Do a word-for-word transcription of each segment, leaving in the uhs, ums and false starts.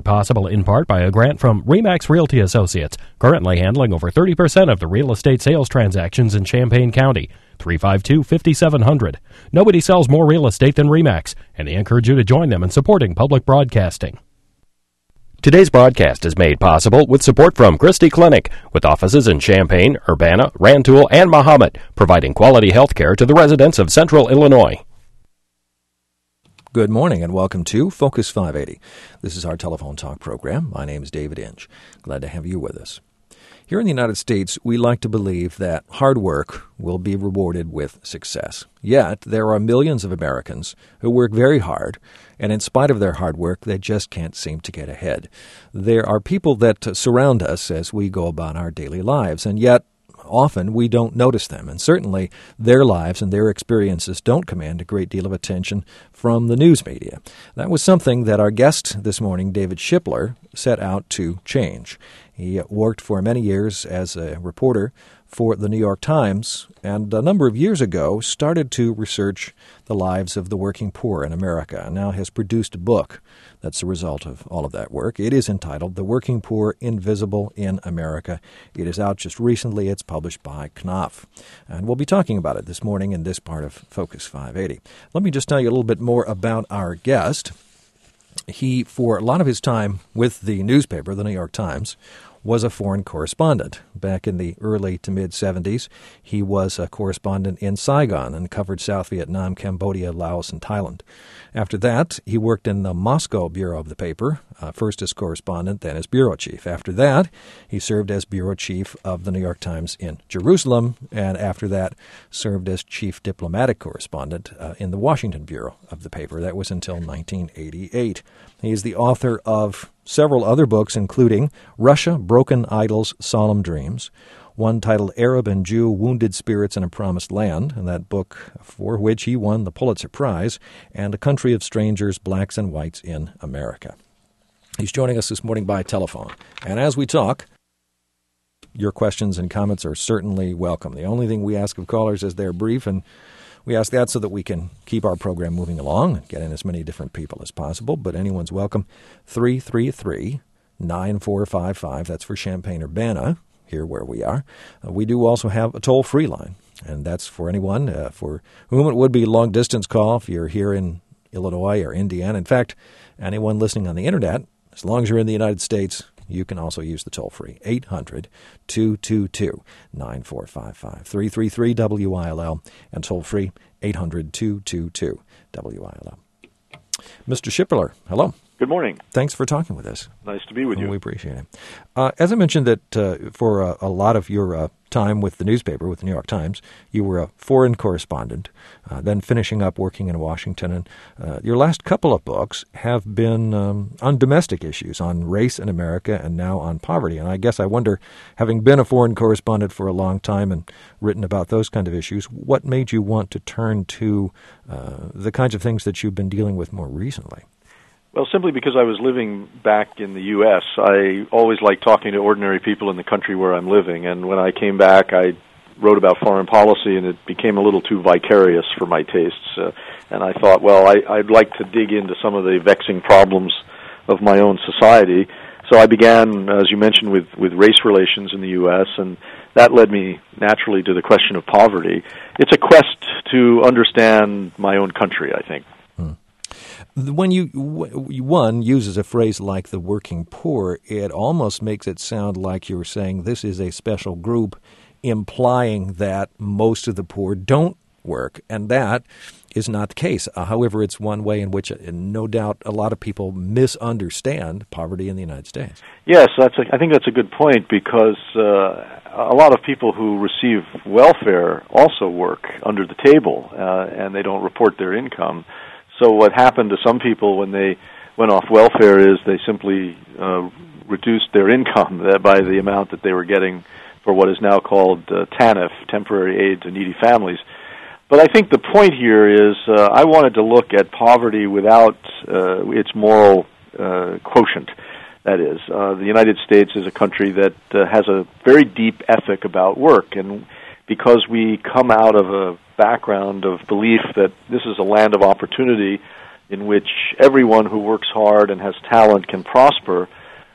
possible in part by a grant from RE/MAX Realty Associates, currently handling over thirty percent of the real estate sales transactions in Champaign County. three five two, five seven zero zero. Nobody sells more real estate than RE/MAX, and they encourage you to join them in supporting public broadcasting. Today's broadcast is made possible with support from Christie Clinic, with offices in Champaign, Urbana, Rantoul, and Mahomet, providing quality health care to the residents of Central Illinois. Good morning and welcome to Focus five eighty. This is our telephone talk program. My name is David Inge. Glad to have you with us. Here in the United States, we like to believe that hard work will be rewarded with success. Yet, there are millions of Americans who work very hard, and in spite of their hard work, they just can't seem to get ahead. There are people that surround us as we go about our daily lives, and yet often we don't notice them, and certainly their lives and their experiences don't command a great deal of attention from the news media. That was something that our guest this morning, David Shipler, set out to change. He worked for many years as a reporter for the New York Times, and a number of years ago started to research the lives of the working poor in America, and now has produced a book that's the result of all of that work. It is entitled The Working Poor, Invisible in America. It is out just recently. It's published by Knopf, and we'll be talking about it this morning in this part of Focus five eighty. Let me just tell you a little bit more about our guest. He, for a lot of his time with the newspaper, the New York Times, was a foreign correspondent. Back in the early to mid-seventies, he was a correspondent in Saigon and covered South Vietnam, Cambodia, Laos, and Thailand. After that, he worked in the Moscow bureau of the paper, uh, first as correspondent, then as bureau chief. After that, he served as bureau chief of the New York Times in Jerusalem, and after that, served as chief diplomatic correspondent uh, in the Washington bureau of the paper. That was until nineteen eighty-eight. He is the author of several other books, including Russia, Broken Idols, Solemn Dreams, one titled Arab and Jew, Wounded Spirits in a Promised Land, and that book for which he won the Pulitzer Prize, and A Country of Strangers, Blacks and Whites in America. He's joining us this morning by telephone. And as we talk, your questions and comments are certainly welcome. The only thing we ask of callers is they're brief, and we ask that so that we can keep our program moving along and get in as many different people as possible, but anyone's welcome. three three three, nine four five five, that's for Champaign-Urbana, here where we are. Uh, we do also have a toll-free line, and that's for anyone uh, for whom it would be a long-distance call if you're here in Illinois or Indiana. In fact, anyone listening on the Internet, as long as you're in the United States, you can also use the toll-free, eight hundred, two two two, nine four five five, three three three W I L L, and toll-free, eight hundred, two two two, W I L L. Mister Shipler, hello. Good morning. Thanks for talking with us. Nice to be with you. We appreciate it. Uh, as I mentioned that uh, for uh, a lot of your uh, time with the newspaper, with the New York Times, you were a foreign correspondent, uh, then finishing up working in Washington. And uh, your last couple of books have been um, on domestic issues, on race in America, and now on poverty. And I guess I wonder, having been a foreign correspondent for a long time and written about those kind of issues, what made you want to turn to uh, the kinds of things that you've been dealing with more recently? Well, simply because I was living back in the U S, I always like talking to ordinary people in the country where I'm living. And when I came back, I wrote about foreign policy, and it became a little too vicarious for my tastes. Uh, and I thought, well, I, I'd like to dig into some of the vexing problems of my own society. So I began, as you mentioned, with, with race relations in the U S, and that led me naturally to the question of poverty. It's a quest to understand my own country, I think. When you one uses a phrase like the working poor, it almost makes it sound like you're saying this is a special group, implying that most of the poor don't work, and that is not the case. Uh, however, it's one way in which, uh, no doubt, a lot of people misunderstand poverty in the United States. Yes, that's a, I think that's a good point, because uh, a lot of people who receive welfare also work under the table, uh, and they don't report their income. So what happened to some people when they went off welfare is they simply uh, reduced their income by the amount that they were getting for what is now called uh, TANF, Temporary Aid to Needy Families. But I think the point here is uh, I wanted to look at poverty without uh, its moral uh, quotient. That is, uh, the United States is a country that uh, has a very deep ethic about work, and because we come out of a background of belief that this is a land of opportunity, in which everyone who works hard and has talent can prosper,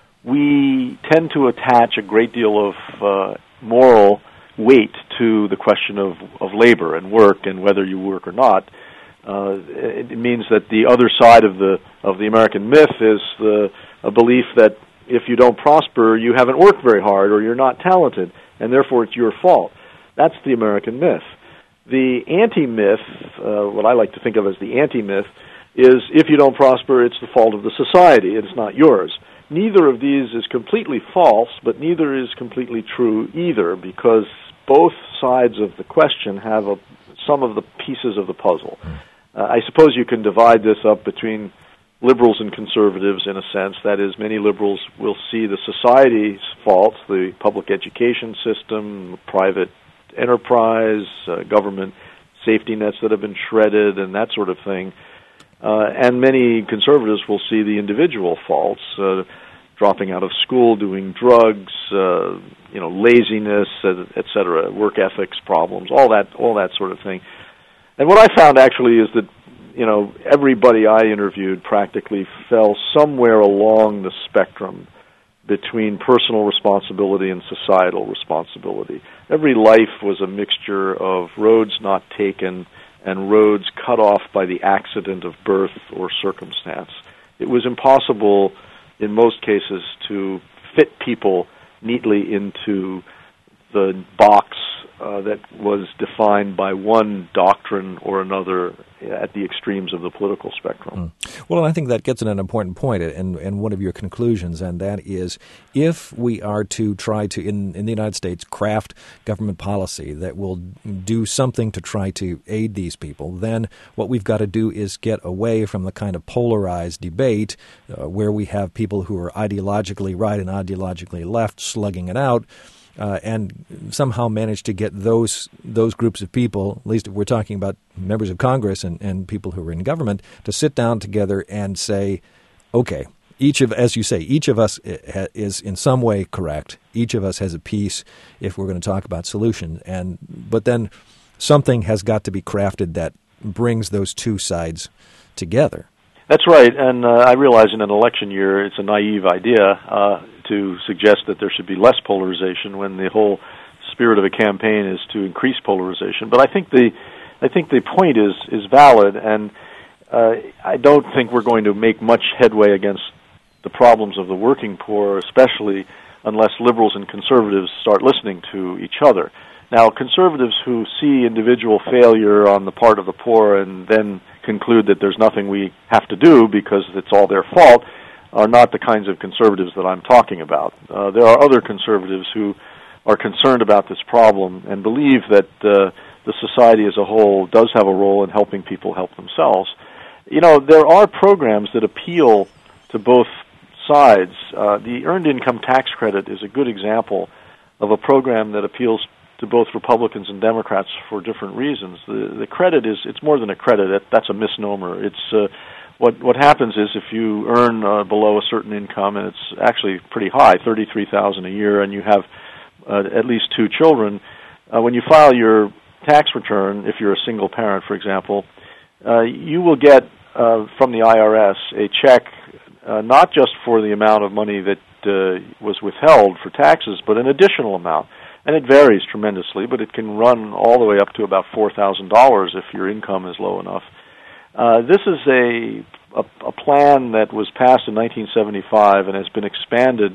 we tend to attach a great deal of uh, moral weight to the question of, of labor and work and whether you work or not. Uh, it means that the other side of the of the American myth is the a belief that if you don't prosper, you haven't worked very hard or you're not talented, and therefore it's your fault. That's the American myth. The anti-myth, uh, what I like to think of as the anti-myth, is if you don't prosper, it's the fault of the society. It's not yours. Neither of these is completely false, but neither is completely true either, because both sides of the question have a, some of the pieces of the puzzle. Uh, I suppose you can divide this up between liberals and conservatives in a sense. That is, many liberals will see the society's faults, the public education system, private enterprise, uh, government safety nets that have been shredded, and that sort of thing. Uh, and many conservatives will see the individual faults, uh, dropping out of school, doing drugs, uh, you know, laziness, et cetera, work ethics problems, all that, all that sort of thing. And what I found actually is that, you know, everybody I interviewed practically fell somewhere along the spectrum between personal responsibility and societal responsibility. Every life was a mixture of roads not taken and roads cut off by the accident of birth or circumstance. It was impossible, in most cases, to fit people neatly into the box uh, that was defined by one doctrine or another at the extremes of the political spectrum. Mm. Well, I think that gets at an important point and, and one of your conclusions, and that is if we are to try to, in, in the United States, craft government policy that will do something to try to aid these people, then what we've got to do is get away from the kind of polarized debate uh, where we have people who are ideologically right and ideologically left slugging it out. Uh, and somehow manage to get those those groups of people, at least if we're talking about members of Congress and, and people who are in government, to sit down together and say, okay, each of, as you say, each of us is in some way correct. Each of us has a piece if we're going to talk about solution. And but then something has got to be crafted that brings those two sides together. That's right, and uh, I realize in an election year it's a naive idea uh, to suggest that there should be less polarization when the whole spirit of a campaign is to increase polarization. But I think the I think the point is is valid, and uh, I don't think we're going to make much headway against the problems of the working poor, especially unless liberals and conservatives start listening to each other. Now, conservatives who see individual failure on the part of the poor and then conclude that there's nothing we have to do because it's all their fault are not the kinds of conservatives that I'm talking about. Uh, there are other conservatives who are concerned about this problem and believe that uh, the society as a whole does have a role in helping people help themselves. You know, there are programs that appeal to both sides. Uh, the Earned Income Tax Credit is a good example of a program that appeals to both Republicans and Democrats for different reasons. The the credit is, it's more than a credit, it, that's a misnomer. It's uh, what what happens is if you earn uh, below a certain income, and it's actually pretty high, thirty-three thousand dollars a year, and you have uh, at least two children, uh, when you file your tax return, if you're a single parent, for example, uh, you will get uh, from the I R S a check uh, not just for the amount of money that uh, was withheld for taxes, but an additional amount. And it varies tremendously, but it can run all the way up to about four thousand dollars if your income is low enough. Uh, this is a, a a plan that was passed in nineteen seventy-five and has been expanded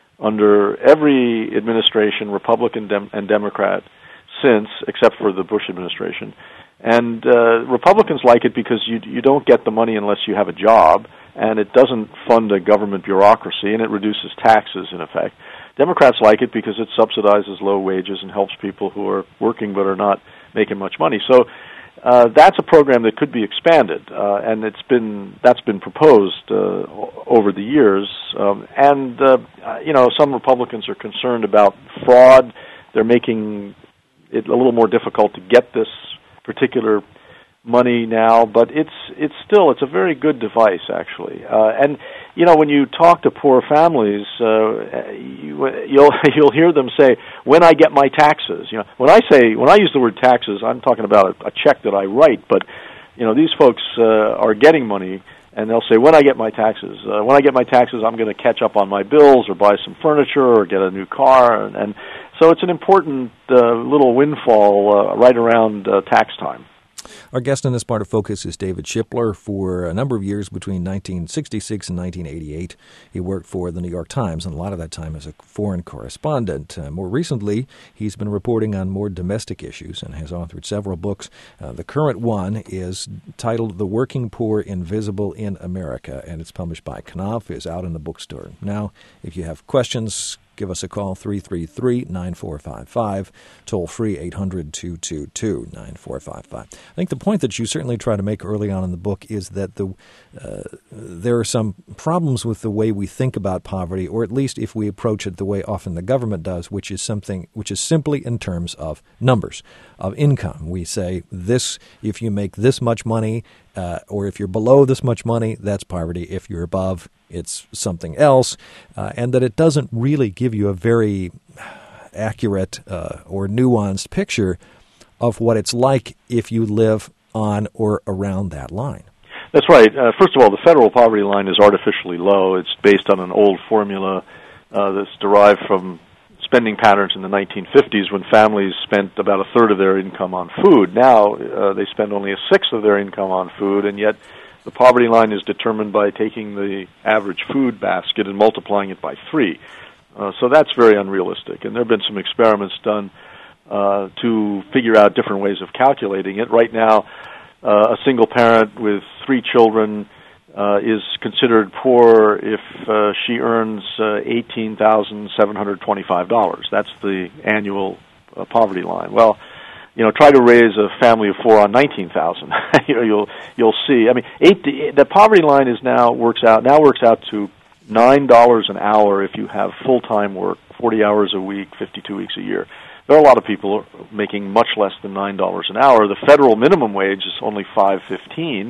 under every administration, Republican dem- and Democrat, since, except for the Bush administration. And uh, Republicans like it because you you don't get the money unless you have a job, and it doesn't fund a government bureaucracy, and it reduces taxes, in effect. Democrats like it because it subsidizes low wages and helps people who are working but are not making much money. So uh, that's a program that could be expanded, uh, and it's been that's been proposed uh, over the years. Um, and uh, you know, some Republicans are concerned about fraud. They're making it a little more difficult to get this particular money now, but it's it's still it's a very good device actually. Uh, and you know, when you talk to poor families, uh, you, you'll you'll hear them say, "When I get my taxes." You know, when I say when I use the word taxes, I'm talking about a, a check that I write, but you know, these folks uh, are getting money, and they'll say, when I get my taxes, uh, when I get my taxes, I'm going to catch up on my bills or buy some furniture or get a new car. And, and so it's an important uh, little windfall uh, right around uh, tax time. Our guest in this part of Focus is David Shipler. For a number of years between nineteen sixty-six and nineteen eighty-eight, he worked for the New York Times, and a lot of that time as a foreign correspondent. Uh, more recently, he's been reporting on more domestic issues and has authored several books. Uh, the current one is titled The Working Poor Invisible in America, and it's published by Knopf, is out in the bookstore. Now, if you have questions, give us a call, three three three, nine four five five, toll free, eight hundred, two two two, nine four five five. I think the point that you certainly try to make early on in the book is that the uh, there are some problems with the way we think about poverty, or at least if we approach it the way often the government does, which is something which is simply in terms of numbers, of income. We say this, if you make this much money, uh, or if you're below this much money, that's poverty. If you're above, it's something else, uh, and that it doesn't really give you a very accurate uh, or nuanced picture of what it's like if you live on or around that line. That's right. Uh, first of all, the federal poverty line is artificially low. It's based on an old formula uh, that's derived from spending patterns in the nineteen fifties when families spent about a third of their income on food. Now uh, they spend only a sixth of their income on food, and yet the poverty line is determined by taking the average food basket and multiplying it by three. Uh, so that's very unrealistic. And there have been some experiments done uh, to figure out different ways of calculating it. Right now, uh, a single parent with three children uh, is considered poor if uh, she earns uh, eighteen thousand seven hundred twenty-five dollars. That's the annual uh, poverty line. Well, you know, try to raise a family of four on nineteen thousand. you know, you'll you'll see. I mean, eight, the poverty line is now works out now works out to nine dollars an hour if you have full time work, forty hours a week, fifty two weeks a year. There are a lot of people making much less than nine dollars an hour. The federal minimum wage is only five fifteen.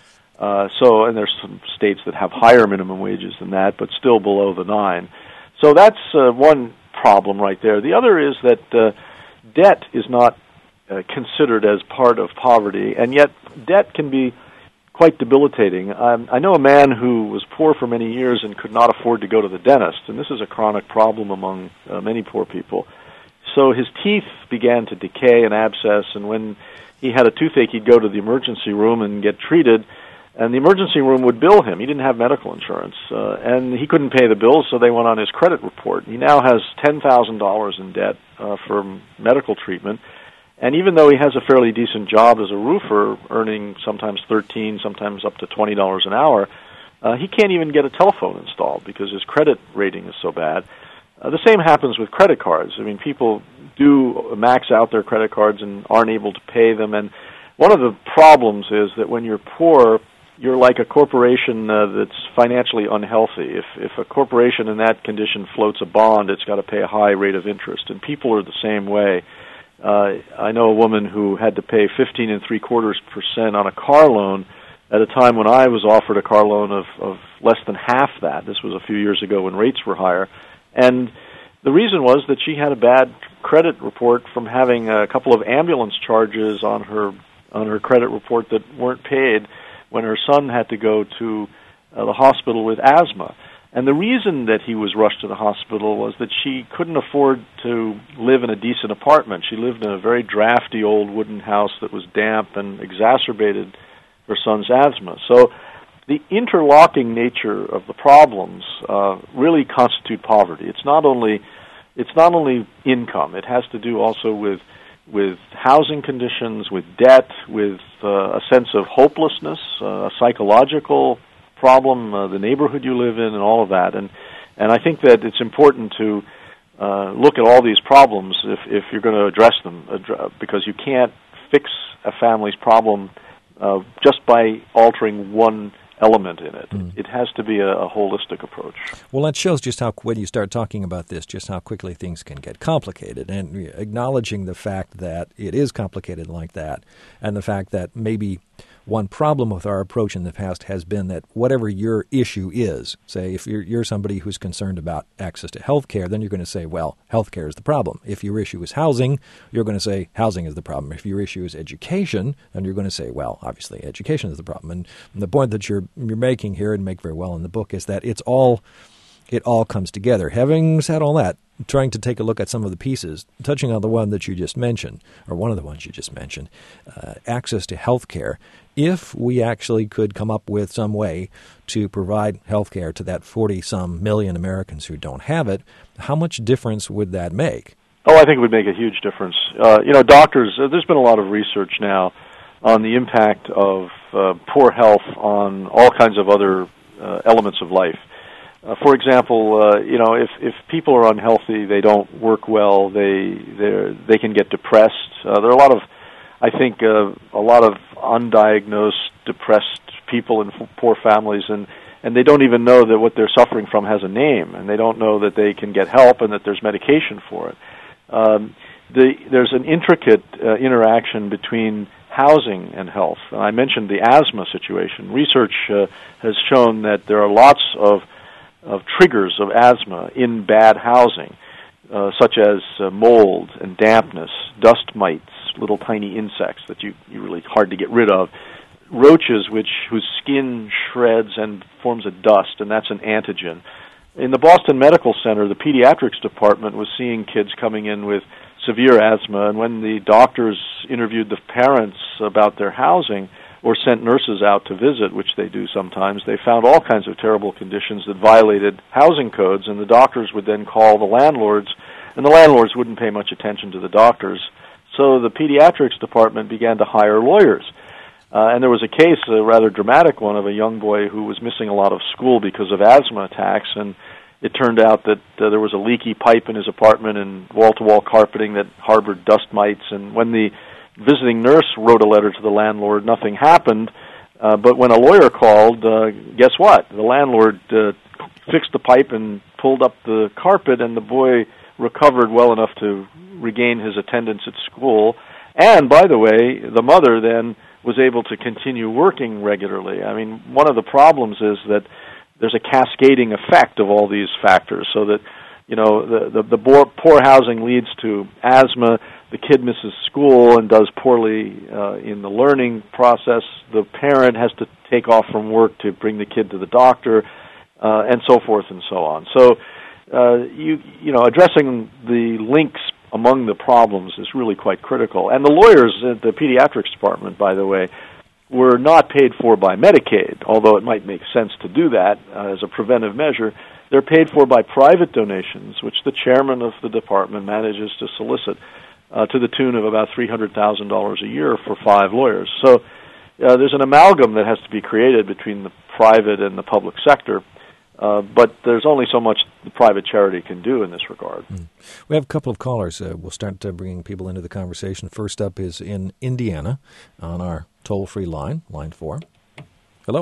Uh, so, and there's some states that have higher minimum wages than that, but still below the nine. So that's uh, one problem right there. The other is that uh, debt is not Uh, considered as part of poverty, and yet debt can be quite debilitating. Um, I know a man who was poor for many years and could not afford to go to the dentist, and this is a chronic problem among uh, many poor people. So his teeth began to decay and abscess, and when he had a toothache, he'd go to the emergency room and get treated, and the emergency room would bill him. He didn't have medical insurance, uh, and he couldn't pay the bills, so they went on his credit report. He now has ten thousand dollars in debt uh, for medical treatment. And even though he has a fairly decent job as a roofer, earning sometimes thirteen dollars, sometimes up to twenty dollars an hour, uh, he can't even get a telephone installed because his credit rating is so bad. Uh, the same happens with credit cards. I mean, people do max out their credit cards and aren't able to pay them. And one of the problems is that when you're poor, you're like a corporation uh, that's financially unhealthy. If, if a corporation in that condition floats a bond, it's got to pay a high rate of interest. And people are the same way. Uh, I know a woman who had to pay fifteen and three quarters percent on a car loan at a time when I was offered a car loan of, of less than half that. This was a few years ago when rates were higher. And the reason was that she had a bad credit report from having a couple of ambulance charges on her on her credit report that weren't paid when her son had to go to uh, the hospital with asthma. And the reason that he was rushed to the hospital was that she couldn't afford to live in a decent apartment. She lived in a very drafty old wooden house that was damp and exacerbated her son's asthma. So the interlocking nature of the problems uh, really constitute poverty. It's not only it's not only income. It has to do also with with housing conditions, with debt, with uh, a sense of hopelessness, uh, a psychological problem, uh, the neighborhood you live in, and all of that. And and I think that it's important to uh, look at all these problems if, if you're going to address them, uh, because you can't fix a family's problem uh, just by altering one element in it. Mm. It has to be a, a holistic approach. Well, that shows just how, when you start talking about this, just how quickly things can get complicated, and acknowledging the fact that it is complicated like that, and the fact that maybe One problem with our approach in the past has been that whatever your issue is, say if you're, you're somebody who's concerned about access to health care, then you're going to say, well, health care is the problem. If your issue is housing, you're going to say housing is the problem. If your issue is education, then you're going to say, well, obviously education is the problem. And the point that you're you're making here, and make very well in the book, is that it's all it all comes together. Having said all that, trying to take a look at some of the pieces, touching on the one that you just mentioned, or one of the ones you just mentioned, uh, access to health care. If we actually could come up with some way to provide health care to that forty-some million Americans who don't have it, how much difference would that make? Oh, I think it would make a huge difference. Uh, you know, doctors, uh, there's been a lot of research now on the impact of uh, poor health on all kinds of other uh, elements of life. Uh, for example, uh, you know, if, if people are unhealthy, they don't work well, they they can get depressed. Uh, there are a lot of, I think, uh, a lot of undiagnosed, depressed people in f- poor families, and, and they don't even know that what they're suffering from has a name, and they don't know that they can get help and that there's medication for it. Um, the, there's an intricate uh, interaction between housing and health. And I mentioned the asthma situation. Research uh, has shown that there are lots of of triggers of asthma in bad housing, uh, such as uh, mold and dampness, dust mites, little tiny insects that you you really hard to get rid of, roaches which whose skin shreds and forms a dust, and that's an antigen. In the Boston Medical Center, the pediatrics department was seeing kids coming in with severe asthma, and when the doctors interviewed the parents about their housing, or sent nurses out to visit, which they do sometimes, they found all kinds of terrible conditions that violated housing codes, and the doctors would then call the landlords, and the landlords wouldn't pay much attention to the doctors. So the pediatrics department began to hire lawyers. Uh, and there was a case, a rather dramatic one, of a young boy who was missing a lot of school because of asthma attacks, and it turned out that uh, there was a leaky pipe in his apartment and wall-to-wall carpeting that harbored dust mites, and when the visiting nurse wrote a letter to the landlord, nothing happened, uh, but when a lawyer called, uh, guess what? The landlord uh, fixed the pipe and pulled up the carpet, and the boy recovered well enough to regain his attendance at school. And, by the way, the mother then was able to continue working regularly. I mean, one of the problems is that there's a cascading effect of all these factors, so that, you know, the, the, the poor housing leads to asthma. The kid misses school and does poorly uh, in the learning process. The parent has to take off from work to bring the kid to the doctor, uh, and so forth and so on. So, uh, you you know, addressing the links among the problems is really quite critical. And the lawyers at the pediatrics department, by the way, were not paid for by Medicaid, although it might make sense to do that uh, as a preventive measure. They're paid for by private donations, which the chairman of the department manages to solicit, Uh, to the tune of about three hundred thousand dollars a year for five lawyers. So uh, there's an amalgam that has to be created between the private and the public sector, uh, but there's only so much the private charity can do in this regard. Mm. We have a couple of callers. Uh, we'll start uh, bringing people into the conversation. First up is in Indiana on our toll-free line, line four. Hello.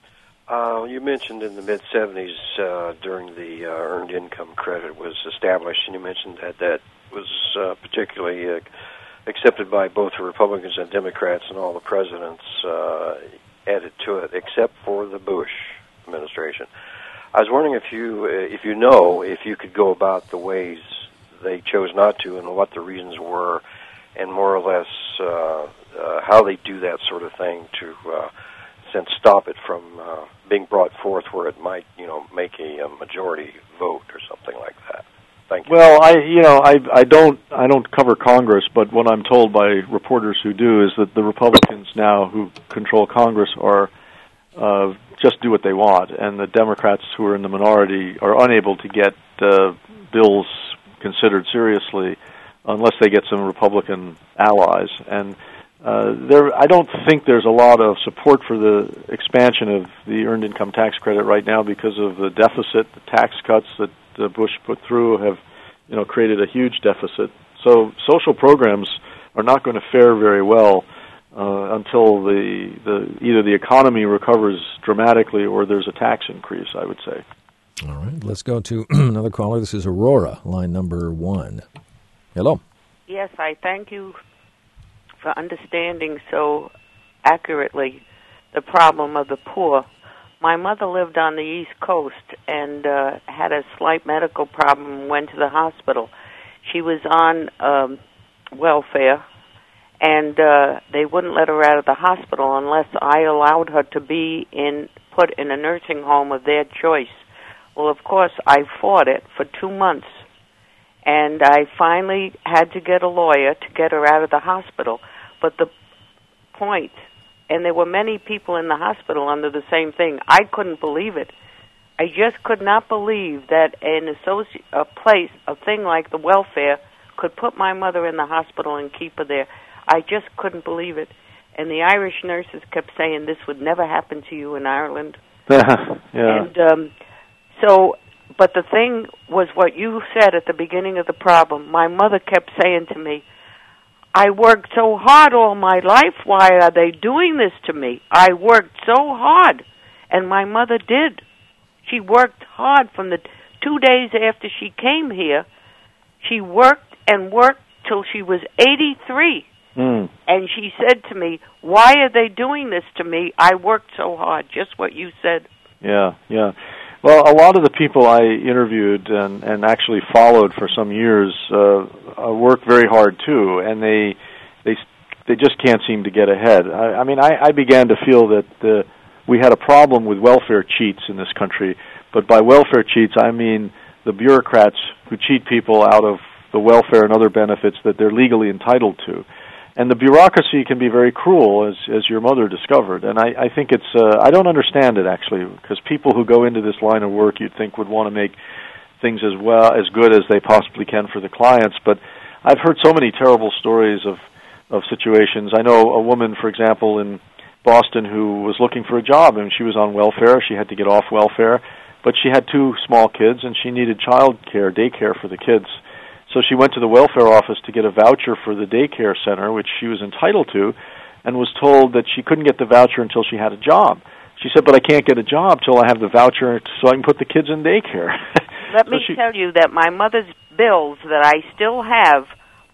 Uh, you mentioned in the mid-seventies uh, during the uh, earned income credit was established, and you mentioned that that was uh, particularly uh, accepted by both the Republicans and Democrats, and all the presidents uh, added to it, except for the Bush administration. I was wondering if you, uh, if you know, if you could go about the ways they chose not to, and what the reasons were, and more or less uh, uh, how they do that sort of thing to uh, sense stop it from uh, being brought forth where it might, you know, make a, a majority vote or something like that. Thank you. Well, I you know I I don't I don't cover Congress, but what I'm told by reporters who do is that the Republicans now who control Congress are uh, just do what they want, and the Democrats who are in the minority are unable to get uh, bills considered seriously unless they get some Republican allies. And uh, there, I don't think there's a lot of support for the expansion of the earned income tax credit right now because of the deficit, the tax cuts that uh, Bush put through have, you know, created a huge deficit. So social programs are not going to fare very well uh, until the, the either the economy recovers dramatically or there's a tax increase, I would say. All right, let's go to another caller. This is Aurora, line number one. Hello. Yes, I thank you for understanding so accurately the problem of the poor. My mother lived on the East Coast and uh, had a slight medical problem and went to the hospital. She was on um, welfare, and uh, they wouldn't let her out of the hospital unless I allowed her to be in put in a nursing home of their choice. Well, of course, I fought it for two months, and I finally had to get a lawyer to get her out of the hospital. But the point, and there were many people in the hospital under the same thing, I couldn't believe it. I just could not believe that an associ- a place, a thing like the welfare, could put my mother in the hospital and keep her there. I just couldn't believe it. And the Irish nurses kept saying, this would never happen to you in Ireland. yeah. And um, so, but the thing was what you said at the beginning of the problem. My mother kept saying to me, I worked so hard all my life. Why are they doing this to me? I worked so hard. And my mother did. She worked hard from the two days after she came here. She worked and worked till she was eighty-three. Mm. And she said to me, why are they doing this to me? I worked so hard, just what you said. Yeah, yeah. Well, a lot of the people I interviewed and, and actually followed for some years uh, uh, work very hard too, and they they they just can't seem to get ahead. I, I mean, I, I began to feel that the we had a problem with welfare cheats in this country, but by welfare cheats, I mean the bureaucrats who cheat people out of the welfare and other benefits that they're legally entitled to. And the bureaucracy can be very cruel, as as your mother discovered. And I, I think it's, uh, I don't understand it, actually, because people who go into this line of work you'd think would want to make things as well, as good as they possibly can for the clients. But I've heard so many terrible stories of, of situations. I know a woman, for example, in Boston who was looking for a job, and she was on welfare. She had to get off welfare, but she had two small kids, and she needed child care, daycare for the kids. So she went to the welfare office to get a voucher for the daycare center, which she was entitled to, and was told that she couldn't get the voucher until she had a job. She said, but I can't get a job till I have the voucher so I can put the kids in daycare. Let so me she, tell you that my mother's bills that I still have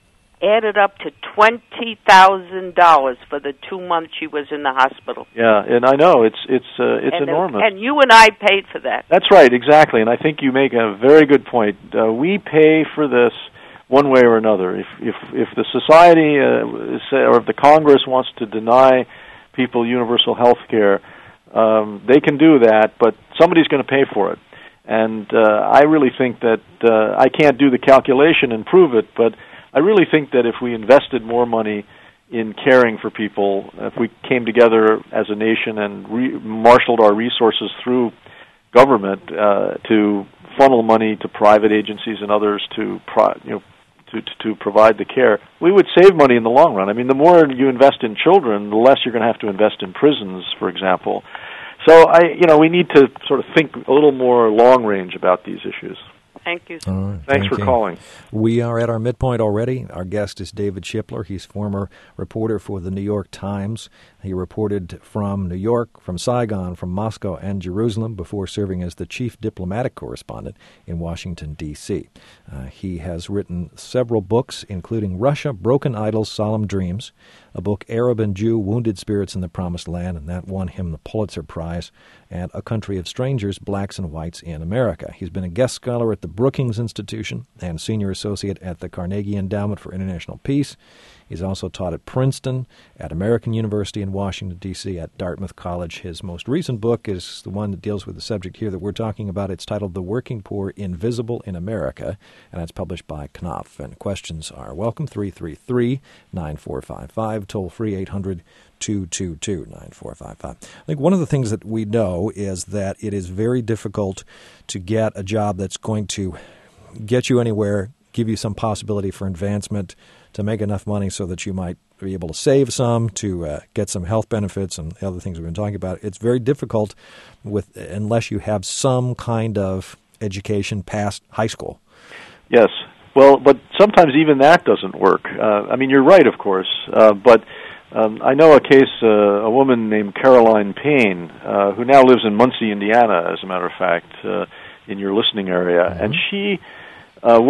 added up to twenty thousand dollars for the two months she was in the hospital. Yeah, and I know, it's it's uh, it's and, enormous. And you and I paid for that. That's right, exactly, and I think you make a very good point. Uh, we pay for this one way or another. If if if the society uh, is, or if the Congress wants to deny people universal health care, um, they can do that, but somebody's going to pay for it. And uh, I really think that, uh, I can't do the calculation and prove it, but I really think that if we invested more money in caring for people, if we came together as a nation and re- marshaled our resources through government uh, to funnel money to private agencies and others to, pro- you know, to, to provide the care, we would save money in the long run. I mean, the more you invest in children, the less you're going to have to invest in prisons, for example. So, I, you know, we need to sort of think a little more long range about these issues. Thank you. All right, Thanks thank for you. calling. We are at our midpoint already. Our guest is David Shipler. He's former reporter for the New York Times. He reported from New York, from Saigon, from Moscow, and Jerusalem before serving as the chief diplomatic correspondent in Washington, D C Uh, he has written several books, including Russia, Broken Idols, Solemn Dreams, a book, Arab and Jew, Wounded Spirits in the Promised Land, and that won him the Pulitzer Prize, and A Country of Strangers, Blacks and Whites in America. He's been a guest scholar at the Brookings Institution and senior associate at the Carnegie Endowment for International Peace. He's also taught at Princeton, at American University in Washington, D C, at Dartmouth College. His most recent book is the one that deals with the subject here that we're talking about. It's titled The Working Poor, Invisible in America, and it's published by Knopf. And questions are welcome, three three three, nine four five five, toll-free eight hundred, two two two, nine four five five. I think one of the things that we know is that it is very difficult to get a job that's going to get you anywhere, give you some possibility for advancement, to make enough money so that you might be able to save some, to uh, get some health benefits and the other things we've been talking about. It's very difficult with unless you have some kind of education past high school. Yes. Well, but sometimes even that doesn't work. Uh, I mean, you're right, of course, uh, but um, I know a case, uh, a woman named Caroline Payne, uh, who now lives in Muncie, Indiana, as a matter of fact, uh, in your listening area, mm-hmm. and she uh, worked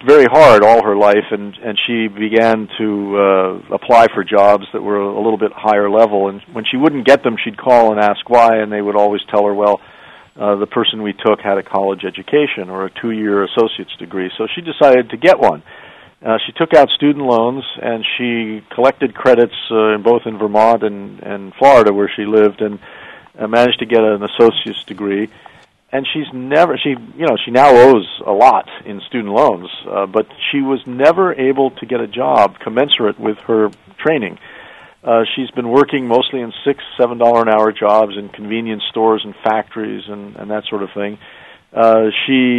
very hard all her life, and, and she began to uh, apply for jobs that were a little bit higher level. And when she wouldn't get them, she'd call and ask why, and they would always tell her, well, uh, the person we took had a college education or a two-year associate's degree, so she decided to get one. Uh, she took out student loans, and she collected credits uh, in both in Vermont and, and Florida, where she lived, and uh, managed to get an associate's degree. And she's never, she, you know, she now owes a lot in student loans, uh, but she was never able to get a job commensurate with her training. Uh, she's been working mostly in six, seven dollar an hour jobs in convenience stores and factories and, and that sort of thing. Uh,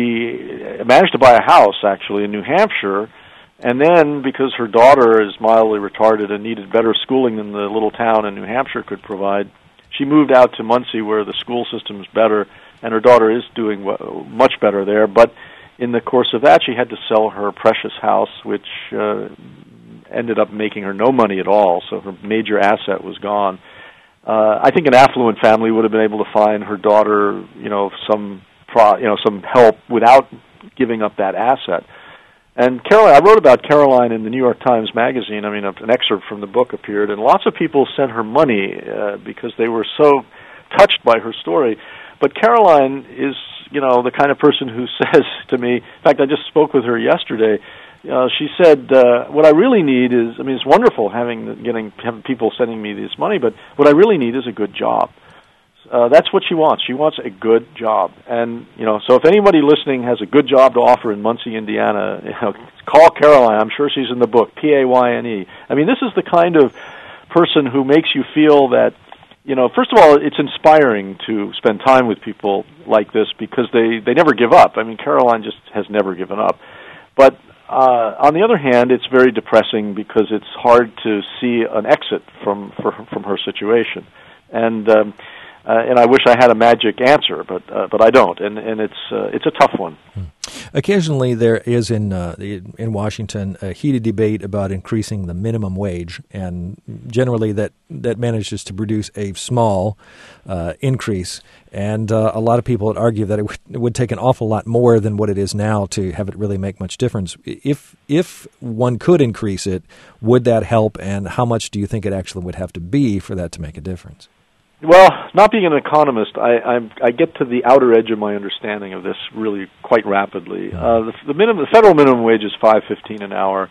she managed to buy a house, actually, in New Hampshire, and then, because her daughter is mildly retarded and needed better schooling than the little town in New Hampshire could provide, she moved out to Muncie, where the school system is better, and her daughter is doing much better there. But in the course of that, she had to sell her precious house, which uh, ended up making her no money at all, so her major asset was gone. Uh, I think an affluent family would have been able to find her daughter, you know, some pro, you know, some help without giving up that asset. And Caroline, I wrote about Caroline in the New York Times Magazine. I mean, an excerpt from the book appeared, and lots of people sent her money uh, because they were so touched by her story. But Caroline is, you know, the kind of person who says to me, in fact, I just spoke with her yesterday. Uh, she said, uh, what I really need is, I mean, it's wonderful having, getting, having people sending me this money, but what I really need is a good job. Uh, that's what she wants. She wants a good job. And, you know, so if anybody listening has a good job to offer in Muncie, Indiana, you know, call Caroline. I'm sure she's in the book, P A Y N E. I mean, this is the kind of person who makes you feel that, you know, first of all, it's inspiring to spend time with people like this because they, they never give up. I mean, Caroline just has never given up. But uh, on the other hand, it's very depressing because it's hard to see an exit from for, from her situation. And um, uh, and I wish I had a magic answer, but uh, but I don't. And and it's uh, it's a tough one. Hmm. Occasionally, there is in uh, in Washington a heated debate about increasing the minimum wage, and generally that, that manages to produce a small uh, increase. And uh, a lot of people would argue that it would, it would take an awful lot more than what it is now to have it really make much difference. If if one could increase it, would that help? And how much do you think it actually would have to be for that to make a difference? Well, not being an economist, I, I'm, I get to the outer edge of my understanding of this really quite rapidly. Uh, the, the minimum, the federal minimum wage is five fifteen an hour.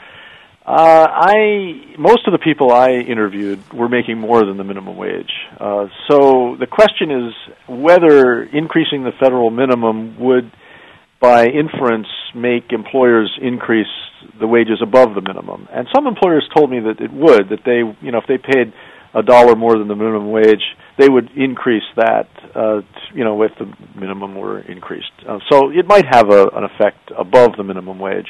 Uh, I most of the people I interviewed were making more than the minimum wage. Uh, so the question is whether increasing the federal minimum would, by inference, make employers increase the wages above the minimum. And some employers told me that it would, that they, you know, if they paid a dollar more than the minimum wage, they would increase that, uh, you know, if the minimum were increased. Uh, so it might have a, an effect above the minimum wage.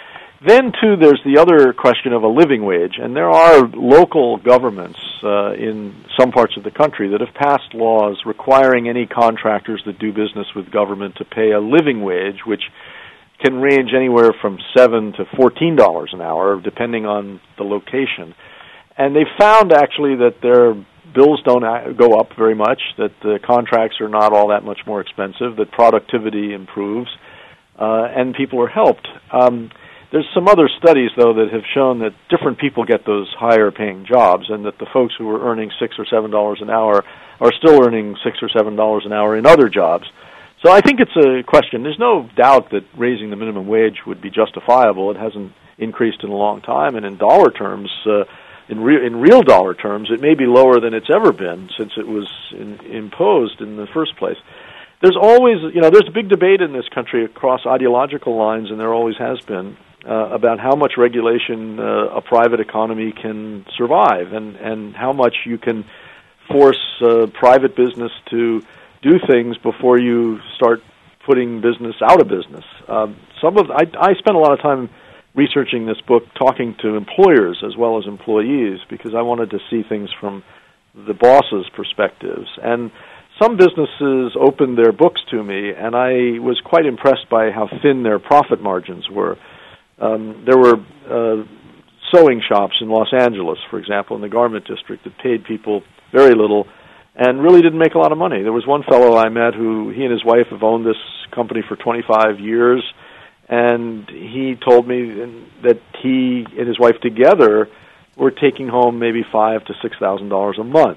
Then, too, there's the other question of a living wage, and there are local governments uh, in some parts of the country that have passed laws requiring any contractors that do business with government to pay a living wage, which can range anywhere from seven to fourteen dollars an hour, depending on the location. And they've found, actually, that their bills don't go up very much, that the contracts are not all that much more expensive, that productivity improves, uh, and people are helped. Um, there's some other studies, though, that have shown that different people get those higher-paying jobs, and that the folks who are earning six or seven dollars an hour are still earning six or seven dollars an hour in other jobs. So I think it's a question. There's no doubt that raising the minimum wage would be justifiable. It hasn't increased in a long time, and in dollar terms, uh, In, re- in real dollar terms, it may be lower than it's ever been since it was in, imposed in the first place. There's always, you know, there's a big debate in this country across ideological lines, and there always has been, uh, about how much regulation uh, a private economy can survive, and, and how much you can force uh, private business to do things before you start putting business out of business. Um, some of I, I spent a lot of time researching this book, talking to employers as well as employees, because I wanted to see things from the boss's perspectives. And some businesses opened their books to me, and I was quite impressed by how thin their profit margins were. Um, there were uh, sewing shops in Los Angeles, for example, in the garment district, that paid people very little and really didn't make a lot of money. There was one fellow I met who, he and his wife have owned this company for twenty-five years, and he told me that he and his wife together were taking home maybe five to six thousand dollars a month.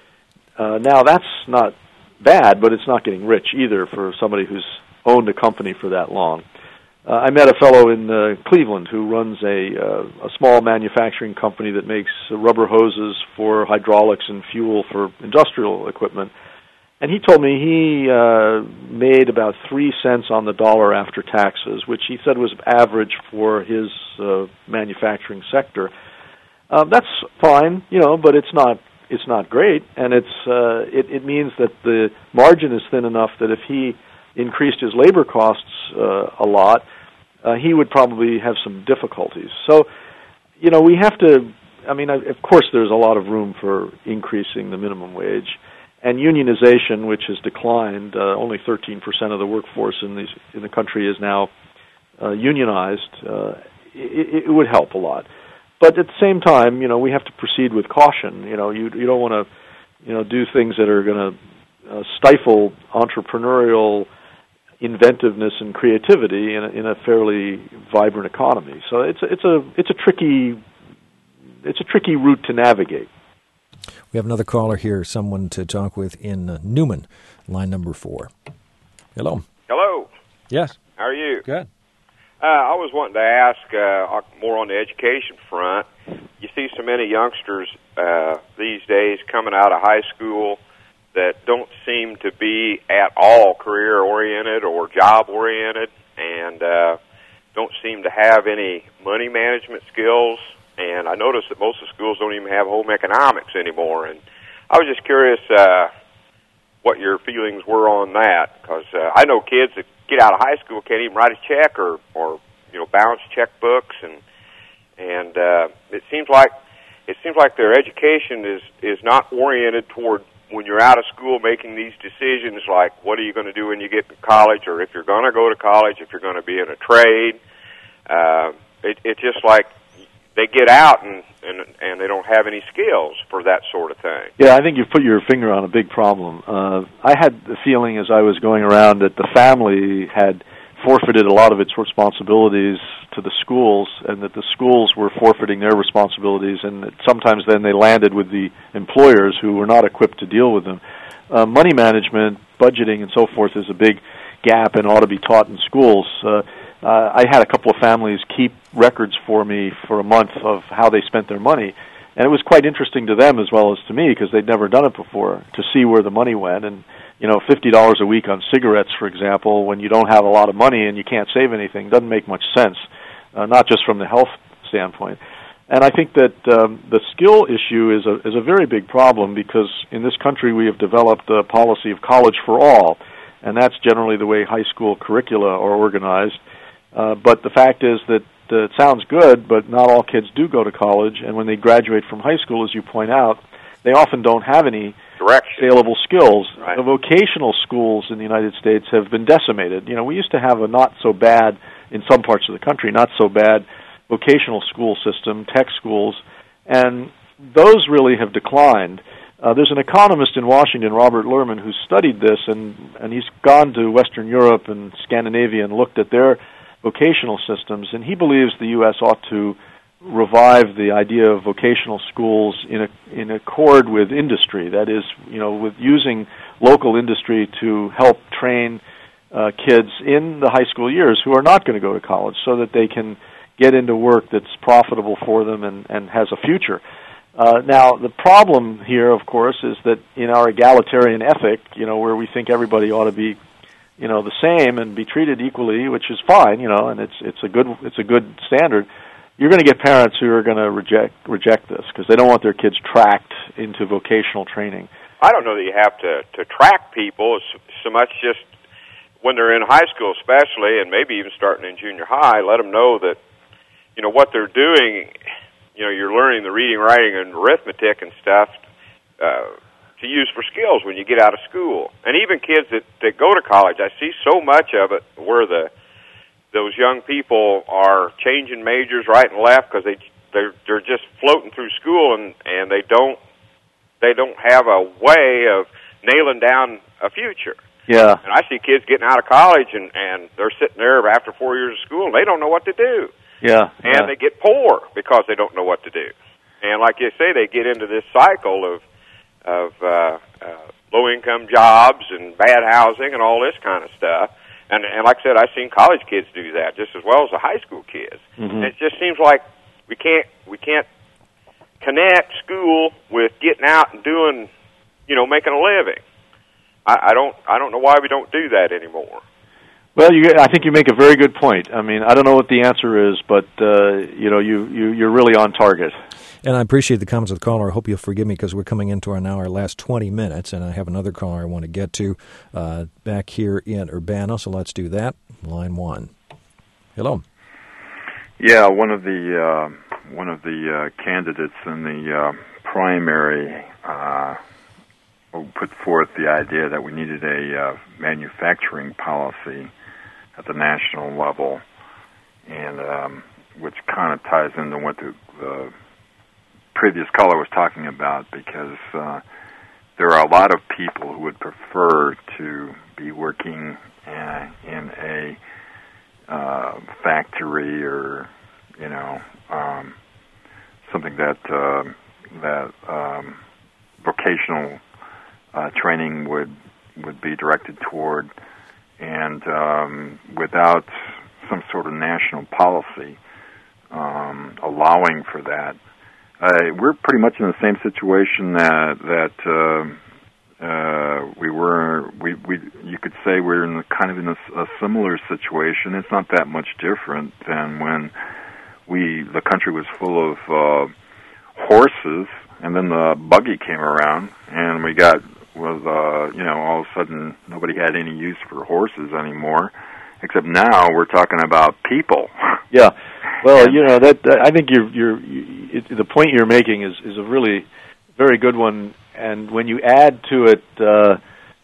Uh, now that's not bad, but it's not getting rich either for somebody who's owned a company for that long. Uh, I met a fellow in uh, Cleveland who runs a, uh, a small manufacturing company that makes uh, rubber hoses for hydraulics and fuel for industrial equipment. And he told me he uh, made about three cents on the dollar after taxes, which he said was average for his uh, manufacturing sector. Uh, that's fine, you know, but it's not it's not great, and it's uh, it, it means that the margin is thin enough that if he increased his labor costs uh, a lot, uh, he would probably have some difficulties. So, you know, we have to. I mean, of course, there's a lot of room for increasing the minimum wage. And unionization, which has declined, uh, only thirteen percent of the workforce in, these, in the country is now uh, unionized, uh, it, it would help a lot. But at the same time, you know, we have to proceed with caution. You know, you, you don't want to, you know, do things that are going to uh, stifle entrepreneurial inventiveness and creativity in a, in a fairly vibrant economy. So it's a, it's a it's a tricky it's a tricky route to navigate. We have another caller here, someone to talk with in uh, Newman, line number four. Hello. Hello. Yes. How are you? Good. Uh, I was wanting to ask uh, more on the education front. You see so many youngsters uh, these days coming out of high school that don't seem to be at all career-oriented or job-oriented and uh, don't seem to have any money management skills. And I noticed that most of the schools don't even have home economics anymore. And I was just curious uh, what your feelings were on that, because uh, I know kids that get out of high school can't even write a check or, or you know, balance checkbooks, and and uh, it seems like it seems like their education is is not oriented toward when you're out of school making these decisions like what are you going to do when you get to college, or if you're going to go to college, if you're going to be in a trade. Uh, it, it's just like they get out and, and and they don't have any skills for that sort of thing. Yeah, I think you've put your finger on a big problem. Uh, I had the feeling as I was going around that the family had forfeited a lot of its responsibilities to the schools, and that the schools were forfeiting their responsibilities, and that sometimes then they landed with the employers who were not equipped to deal with them. Uh, money management, budgeting, and so forth is a big gap and ought to be taught in schools. Uh, Uh, I had a couple of families keep records for me for a month of how they spent their money, and it was quite interesting to them as well as to me because they'd never done it before, to see where the money went. And, you know, fifty dollars a week on cigarettes, for example, when you don't have a lot of money and you can't save anything, doesn't make much sense, uh, not just from the health standpoint. And I think that um, the skill issue is a, is a very big problem because in this country we have developed a policy of college for all, and that's generally the way high school curricula are organized. Uh, but the fact is that uh, it sounds good, but not all kids do go to college, and when they graduate from high school, as you point out, they often don't have any Direction. saleable skills. Right. The vocational schools in the United States have been decimated. You know, we used to have a not so bad, in some parts of the country, not so bad vocational school system, tech schools, and those really have declined. Uh, there's an economist in Washington, Robert Lerman, who studied this, and, and he's gone to Western Europe and Scandinavia and looked at their vocational systems, and he believes the U S ought to revive the idea of vocational schools in a, in accord with industry. That is, you know, with using local industry to help train uh, kids in the high school years who are not going to go to college, so that they can get into work that's profitable for them and, and has a future. Uh, now, the problem here, of course, is that in our egalitarian ethic, you know, where we think everybody ought to be, you know, the same and be treated equally, which is fine, you know, and it's it's a good it's a good standard. You're going to get parents who are going to reject reject this because they don't want their kids tracked into vocational training. I don't know that you have to to track people so much, just when they're in high school, especially, and maybe even starting in junior high. Let them know that, you know, what they're doing. You know, you're learning the reading, writing, and arithmetic and stuff. Uh, to use for skills when you get out of school. And even kids that, that go to college, I see so much of it where the those young people are changing majors right and left because they they're, they're just floating through school and, and they don't they don't have a way of nailing down a future. Yeah. And I see kids getting out of college, and, and they're sitting there after four years of school, and they don't know what to do. Yeah. And yeah. they get poor because they don't know what to do. And like you say, they get into this cycle of of uh, uh, low-income jobs and bad housing and all this kind of stuff. And, and like I said, I've seen college kids do that just as well as the high school kids. Mm-hmm. And it just seems like we can't we can't connect school with getting out and doing, you know, making a living. I, I don't I don't know why we don't do that anymore. Well, you, I think you make a very good point. I mean, I don't know what the answer is, but uh, you know, you, you you're really on target. And I appreciate the comments of the caller. I hope you'll forgive me because we're coming into our now our last twenty minutes, and I have another caller I want to get to uh, back here in Urbana. So let's do that. Line one. Hello. Yeah, one of the uh, one of the uh, candidates in the uh, primary uh, put forth the idea that we needed a uh, manufacturing policy at the national level, and um, which kind of ties into what the uh, previous caller was talking about, because uh, there are a lot of people who would prefer to be working uh, in a uh, factory or, you know, um, something that uh, that um, vocational uh, training would would be directed toward, and um, without some sort of national policy um, allowing for that. Uh, we're pretty much in the same situation that that uh, uh, we were. We, we you could say we're in the, kind of in a, a similar situation. It's not that much different than when we the country was full of uh, horses, and then the buggy came around, and we got was uh, you know all of a sudden nobody had any use for horses anymore. Except now we're talking about people. Yeah. Well, you know that, that I think you're, you're you, it, the point you're making is, is a really very good one. And when you add to it uh,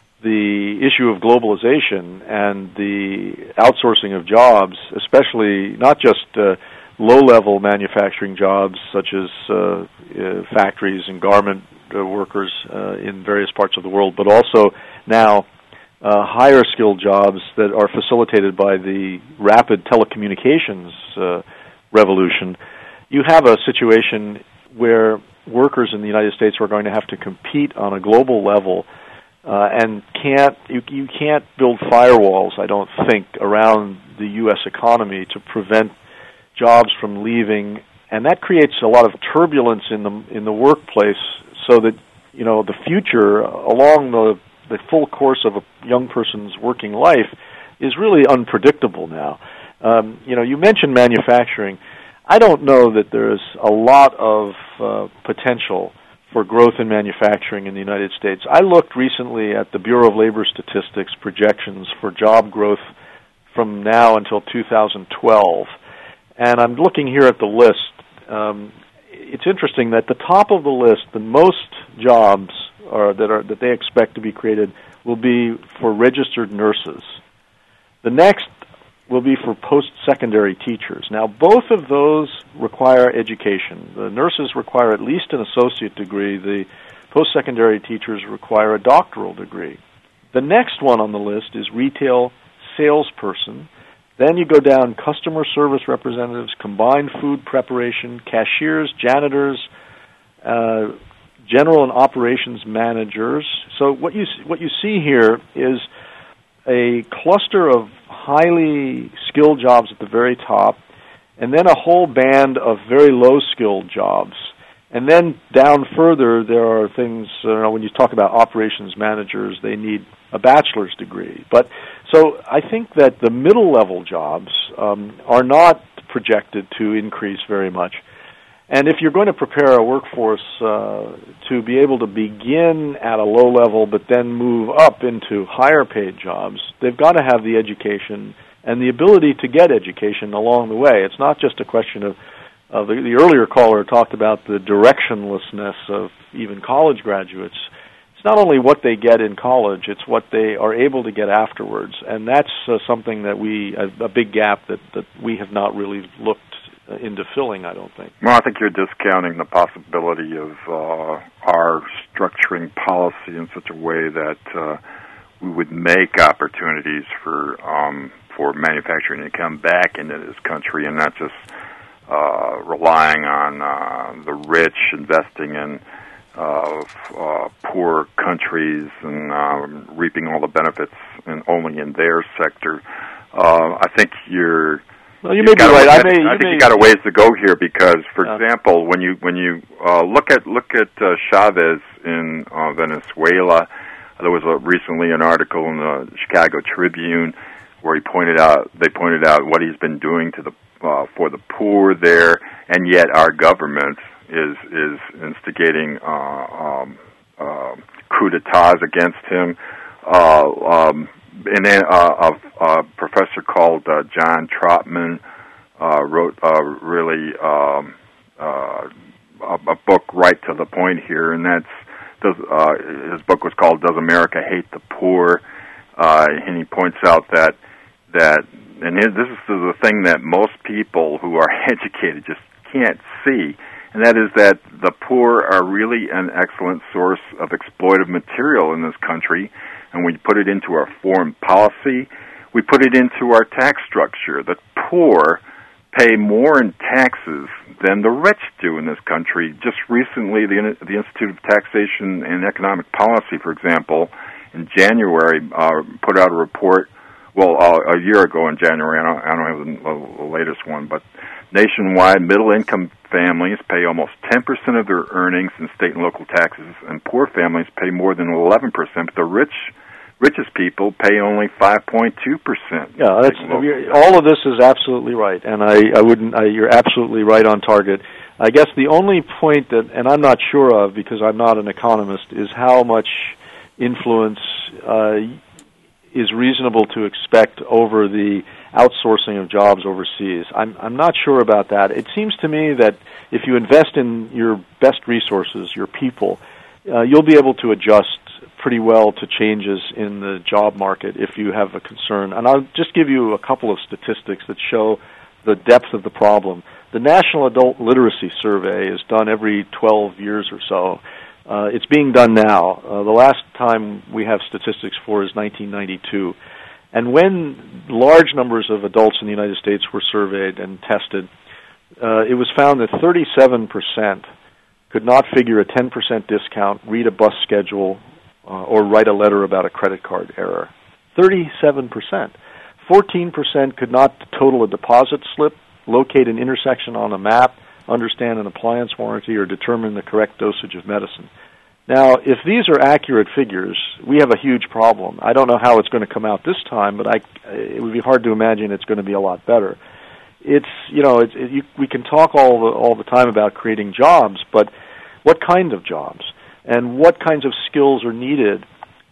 the issue of globalization and the outsourcing of jobs, especially not just uh, low-level manufacturing jobs such as uh, uh, factories and garment uh, workers uh, in various parts of the world, but also now Uh, higher skilled jobs that are facilitated by the rapid telecommunications uh, revolution, you have a situation where workers in the United States are going to have to compete on a global level, uh, and can't you, you can't build firewalls, I don't think, around the U S economy to prevent jobs from leaving, and that creates a lot of turbulence in the in the workplace, so that you know the future along the the full course of a young person's working life is really unpredictable now. Um, you know, you mentioned manufacturing. I don't know that there's a lot of uh, potential for growth in manufacturing in the United States. I looked recently at the Bureau of Labor Statistics projections for job growth from now until two thousand twelve, and I'm looking here at the list. Um, it's interesting that the top of the list, the most jobs or that are that they expect to be created will be for registered nurses. The next will be for post-secondary teachers. Now, both of those require education. The nurses require at least an associate degree. The post-secondary teachers require a doctoral degree. The next one on the list is retail salesperson. Then you go down customer service representatives, combined food preparation, cashiers, janitors, uh, general and operations managers. So what you what you see here is a cluster of highly skilled jobs at the very top, and then a whole band of very low-skilled jobs. And then down further, there are things, you know, when you talk about operations managers, they need a bachelor's degree. But so I think that the middle-level jobs um, are not projected to increase very much. And if you're going to prepare a workforce uh, to be able to begin at a low level but then move up into higher paid jobs, they've got to have the education and the ability to get education along the way. It's not just a question of, of the, the earlier caller talked about the directionlessness of even college graduates. It's not only what they get in college, it's what they are able to get afterwards. And that's uh, something that we, a, a big gap that, that we have not really looked into filling, I don't think. Well, I think you're discounting the possibility of uh, our structuring policy in such a way that uh, we would make opportunities for um, for manufacturing to come back into this country and not just uh, relying on uh, the rich investing in uh, uh, poor countries and um, reaping all the benefits and only in their sector. Uh, I think you're. Well, you may be right. I, may, I you think may, you got a ways to go here because, for yeah. example, when you when you uh, look at look at uh, Chavez in uh, Venezuela, there was a, recently an article in the Chicago Tribune where he pointed out they pointed out what he's been doing to the uh, for the poor there, and yet our government is is instigating uh, um, uh, coup d'états against him. Uh, um, And then uh, a, a professor called uh, John Trotman uh, wrote uh, really um, uh, a, a book right to the point here, and that's does, uh, his book was called "Does America Hate the Poor?" Uh, and he points out that that and his, this is the thing that most people who are educated just can't see, and that is that the poor are really an excellent source of exploitive material in this country. And we put it into our foreign policy. We put it into our tax structure. The poor pay more in taxes than the rich do in this country. Just recently, the, the Institute of Taxation and Economic Policy, for example, in January, uh, put out a report, well, uh, a year ago in January, I don't, I don't have the, the latest one, but nationwide, middle-income families pay almost ten percent of their earnings in state and local taxes, and poor families pay more than eleven percent, but the rich richest people pay only five point two percent. Yeah, that's, all of this is absolutely right, and I, I wouldn't. I, you're absolutely right on target. I guess the only point that, and I'm not sure of because I'm not an economist, is how much influence uh, is reasonable to expect over the outsourcing of jobs overseas. I'm, I'm not sure about that. It seems to me that if you invest in your best resources, your people, uh, you'll be able to adjust pretty well to changes in the job market if you have a concern. And I'll just give you a couple of statistics that show the depth of the problem. The National Adult Literacy Survey is done every twelve years or so. Uh, it's being done now. Uh, the last time we have statistics for is nineteen ninety-two. And when large numbers of adults in the United States were surveyed and tested, uh, it was found that thirty-seven percent could not figure a ten percent discount, read a bus schedule, uh, or write a letter about a credit card error. thirty-seven percent. fourteen percent could not total a deposit slip, locate an intersection on a map, understand an appliance warranty, or determine the correct dosage of medicine. Now, if these are accurate figures, we have a huge problem. I don't know how it's going to come out this time, but I, it would be hard to imagine it's going to be a lot better. It's, you know, it's, it, you, we can talk all the, all the time about creating jobs, but what kind of jobs? And what kinds of skills are needed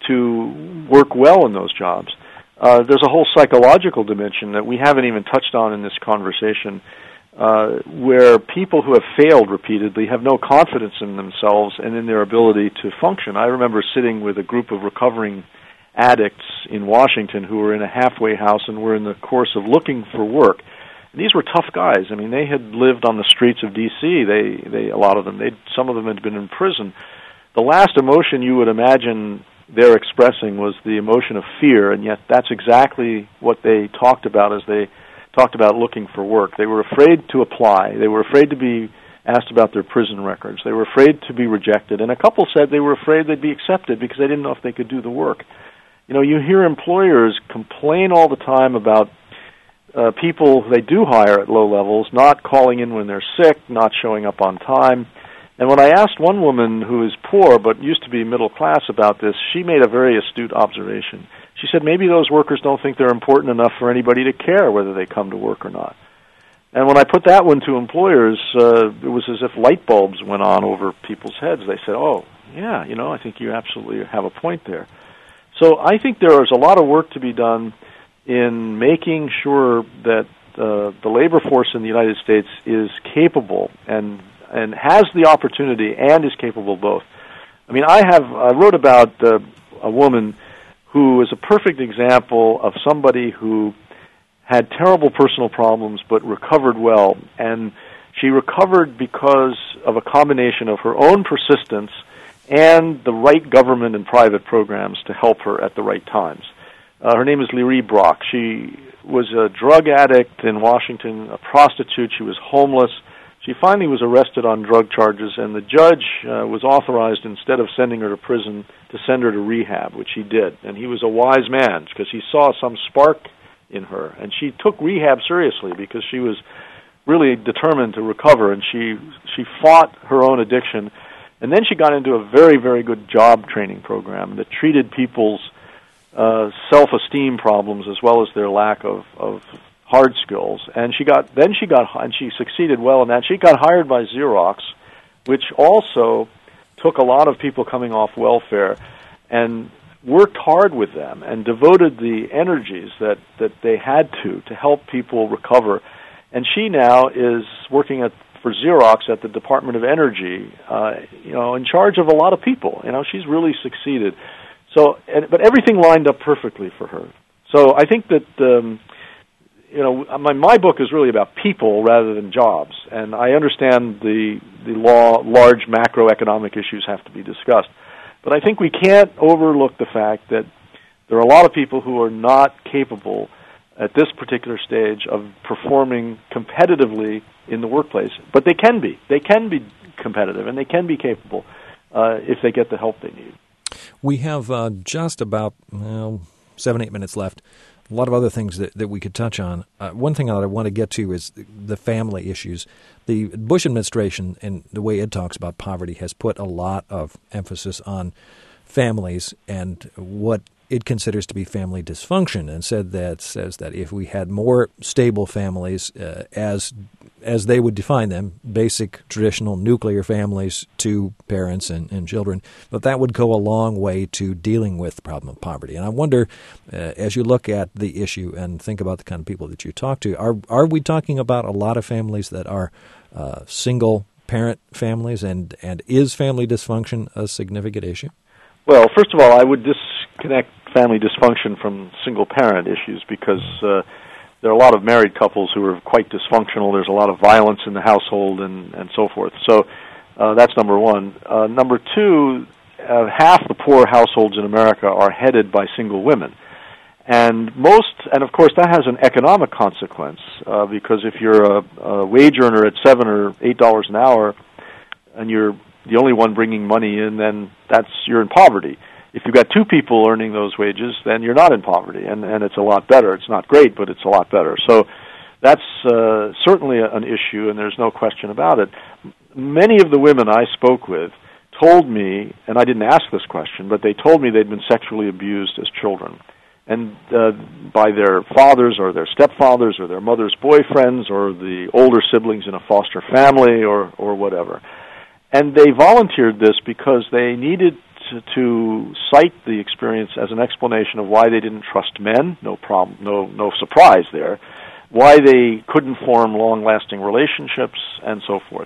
to work well in those jobs? Uh, there's a whole psychological dimension that we haven't even touched on in this conversation, uh, where people who have failed repeatedly have no confidence in themselves and in their ability to function. I remember sitting with a group of recovering addicts in Washington who were in a halfway house and were in the course of looking for work. And these were tough guys. I mean, they had lived on the streets of D C. They, they, a lot of them, they, some of them had been in prison. The last emotion you would imagine they're expressing was the emotion of fear, and yet that's exactly what they talked about as they talked about looking for work. They were afraid to apply. They were afraid to be asked about their prison records. They were afraid to be rejected. And a couple said they were afraid they'd be accepted because they didn't know if they could do the work. You know, you hear employers complain all the time about uh, people they do hire at low levels not calling in when they're sick, not showing up on time. And when I asked one woman who is poor but used to be middle class about this, she made a very astute observation. She said maybe those workers don't think they're important enough for anybody to care whether they come to work or not. And when I put that one to employers, uh, it was as if light bulbs went on over people's heads. They said, oh, yeah, you know, I think you absolutely have a point there. So I think there is a lot of work to be done in making sure that uh, the labor force in the United States is capable and and has the opportunity and is capable both. I mean, I have I wrote about uh, a woman who is a perfect example of somebody who had terrible personal problems but recovered well, and she recovered because of a combination of her own persistence and the right government and private programs to help her at the right times. Uh, her name is Lerie Brock. She was a drug addict in Washington, a prostitute. She was homeless. She finally was arrested on drug charges, and the judge uh, was authorized, instead of sending her to prison, to send her to rehab, which he did. And he was a wise man because he saw some spark in her. And she took rehab seriously because she was really determined to recover, and she she fought her own addiction. And then she got into a very, very good job training program that treated people's uh, self-esteem problems as well as their lack of, of hard skills. And she got then she got and she succeeded well in that. She got hired by Xerox, which also took a lot of people coming off welfare and worked hard with them and devoted the energies that, that they had to to help people recover. And she now is working at for Xerox at the Department of Energy, uh, you know, in charge of a lot of people. You know, she's really succeeded. So, and, but everything lined up perfectly for her. So I think that, um, you know, my, my book is really about people rather than jobs. And I understand the the law, large macroeconomic issues have to be discussed. But I think we can't overlook the fact that there are a lot of people who are not capable at this particular stage of performing competitively in the workplace. But they can be. They can be competitive, and they can be capable uh, if they get the help they need. We have uh, just about well, seven, eight minutes left. A lot of other things that, that we could touch on. Uh, one thing that I want to get to is the family issues. The Bush administration, and the way it talks about poverty, has put a lot of emphasis on families and what it considers to be family dysfunction, and said that says that if we had more stable families, uh, as as they would define them, basic traditional nuclear families, two parents and, and children, that that would go a long way to dealing with the problem of poverty. And I wonder, uh, as you look at the issue and think about the kind of people that you talk to, are are we talking about a lot of families that are uh, single parent families, and and is family dysfunction a significant issue? Well, first of all, I would disconnect family dysfunction from single-parent issues because uh, there are a lot of married couples who are quite dysfunctional. There's a lot of violence in the household and, and so forth. So uh, that's number one. Uh, number two, uh, half the poor households in America are headed by single women. And most, and of course that has an economic consequence uh, because if you're a, a wage earner at seven or eight dollars an hour and you're the only one bringing money in, then that's you're in poverty. If you've got two people earning those wages, then you're not in poverty, and, and it's a lot better. It's not great, but it's a lot better. So that's uh, certainly a, an issue, and there's no question about it. Many of the women I spoke with told me, and I didn't ask this question, but they told me they'd been sexually abused as children, and uh, by their fathers or their stepfathers or their mother's boyfriends or the older siblings in a foster family or, or whatever. And they volunteered this because they needed to, to cite the experience as an explanation of why they didn't trust men, no problem, no no surprise there, why they couldn't form long-lasting relationships, and so forth.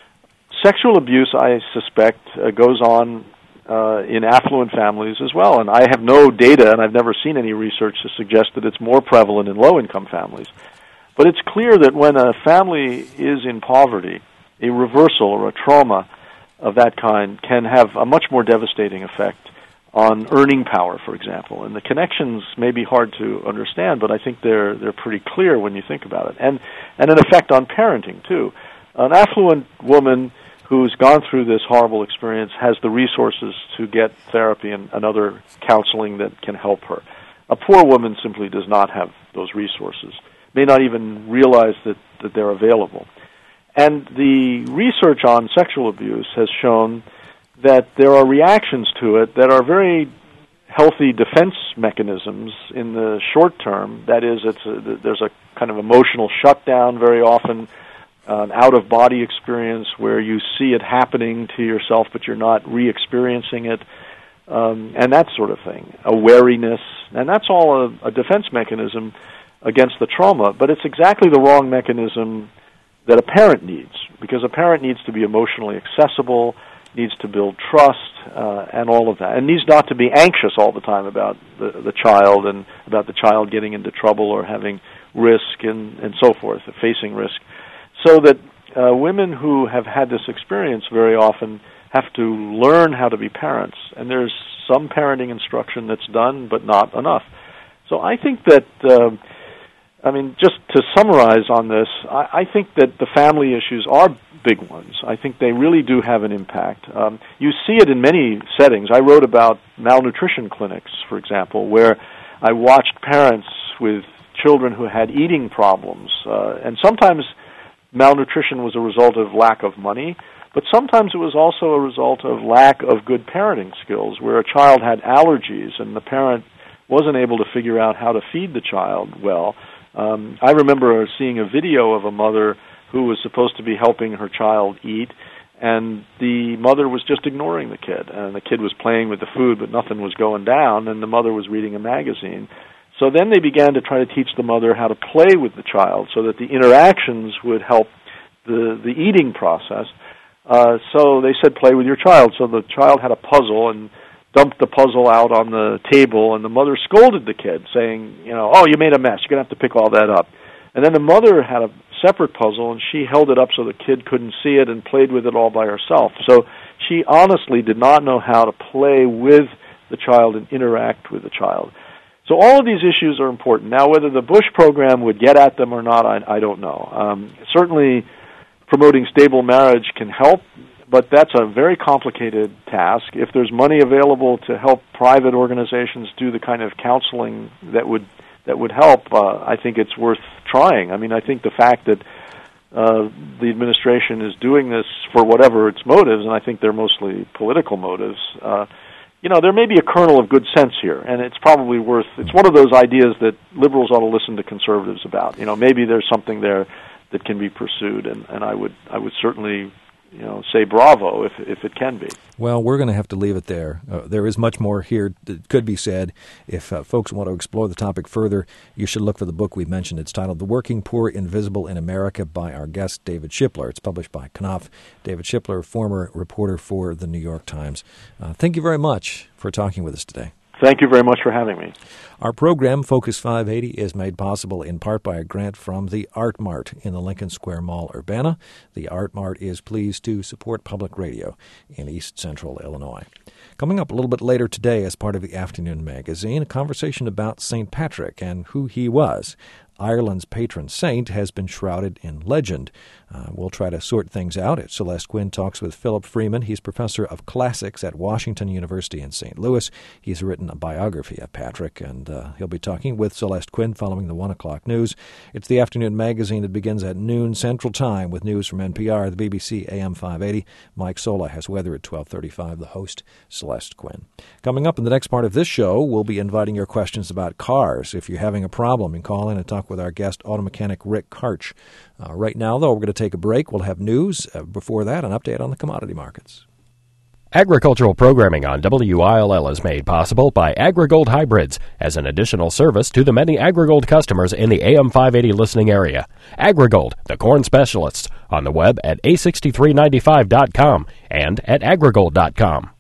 Sexual abuse, I suspect, uh, goes on uh, in affluent families as well, and I have no data, and I've never seen any research to suggest that it's more prevalent in low-income families. But it's clear that when a family is in poverty, a reversal or a trauma of that kind can have a much more devastating effect on earning power, for example. And the connections may be hard to understand, but I think they're they're pretty clear when you think about it. And and an effect on parenting, too. An affluent woman who's gone through this horrible experience has the resources to get therapy and, and other counseling that can help her. A poor woman simply does not have those resources, may not even realize that, that they're available. And the research on sexual abuse has shown that there are reactions to it that are very healthy defense mechanisms in the short term. That is, it's a, there's a kind of emotional shutdown very often, an out-of-body experience where you see it happening to yourself but you're not re-experiencing it, um, and that sort of thing, a wariness. And that's all a, a defense mechanism against the trauma, but it's exactly the wrong mechanism that a parent needs, because a parent needs to be emotionally accessible, needs to build trust, uh, and all of that, and needs not to be anxious all the time about the, the child and about the child getting into trouble or having risk and, and so forth, facing risk. So that uh, women who have had this experience very often have to learn how to be parents, and there's some parenting instruction that's done, but not enough. So I think that, uh, I mean, just to summarize on this, I, I think that the family issues are big ones. I think they really do have an impact. Um, you see it in many settings. I wrote about malnutrition clinics, for example, where I watched parents with children who had eating problems, uh, and sometimes malnutrition was a result of lack of money, but sometimes it was also a result of lack of good parenting skills, where a child had allergies and the parent wasn't able to figure out how to feed the child well. Um, I remember seeing a video of a mother who was supposed to be helping her child eat, and the mother was just ignoring the kid, and the kid was playing with the food, but nothing was going down, and the mother was reading a magazine. So then they began to try to teach the mother how to play with the child so that the interactions would help the, the eating process. Uh, so they said, play with your child. So the child had a puzzle and dumped the puzzle out on the table, and the mother scolded the kid, saying, you know, oh, you made a mess. You're going to have to pick all that up. And then the mother had a separate puzzle, and she held it up so the kid couldn't see it and played with it all by herself. So she honestly did not know how to play with the child and interact with the child. So all of these issues are important. Now, whether the Bush program would get at them or not, I, I don't know. Um, certainly, promoting stable marriage can help, but that's a very complicated task. If there's money available to help private organizations do the kind of counseling that would that would help, uh, I think it's worth trying. I mean, I think the fact that uh, the administration is doing this for whatever its motives, and I think they're mostly political motives, uh, you know, there may be a kernel of good sense here, and it's probably worth, it's one of those ideas that liberals ought to listen to conservatives about. You know, maybe there's something there that can be pursued, and, and I would I would certainly, you know, say bravo if if it can be. Well, we're going to have to leave it there. Uh, there is much more here that could be said. If uh, folks want to explore the topic further, you should look for the book we've mentioned. It's titled The Working Poor Invisible in America by our guest, David Shipler. It's published by Knopf. David Shipler, former reporter for the New York Times. Uh, thank you very much for talking with us today. Thank you very much for having me. Our program, Focus five eighty, is made possible in part by a grant from the Art Mart in the Lincoln Square Mall, Urbana. The Art Mart is pleased to support public radio in East Central Illinois. Coming up a little bit later today as part of the Afternoon Magazine, a conversation about Saint Patrick and who he was. Ireland's patron saint has been shrouded in legend. Uh, we'll try to sort things out. Celeste Quinn talks with Philip Freeman. He's professor of classics at Washington University in Saint Louis. He's written a biography of Patrick, and uh, he'll be talking with Celeste Quinn following the one o'clock news. It's the Afternoon Magazine that begins at noon Central Time with news from N P R, the B B C A M five eighty. Mike Sola has weather at twelve thirty-five, the host, Celeste Quinn. Coming up in the next part of this show, we'll be inviting your questions about cars. If you're having a problem, you call in and talk with our guest, auto mechanic Rick Karch. Uh, right now, though, we're going to take a break. We'll have news. Uh, before that, an update on the commodity markets. Agricultural programming on W I L L is made possible by AgriGold Hybrids as an additional service to the many AgriGold customers in the A M five eighty listening area. AgriGold, the corn specialists, on the web at A six three nine five dot com and at agrigold dot com.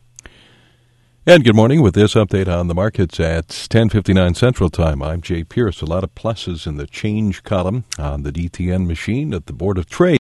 And good morning with this update on the markets at ten fifty-nine Central Time. I'm Jay Pierce. A lot of pluses in the change column on the D T N machine at the Board of Trade.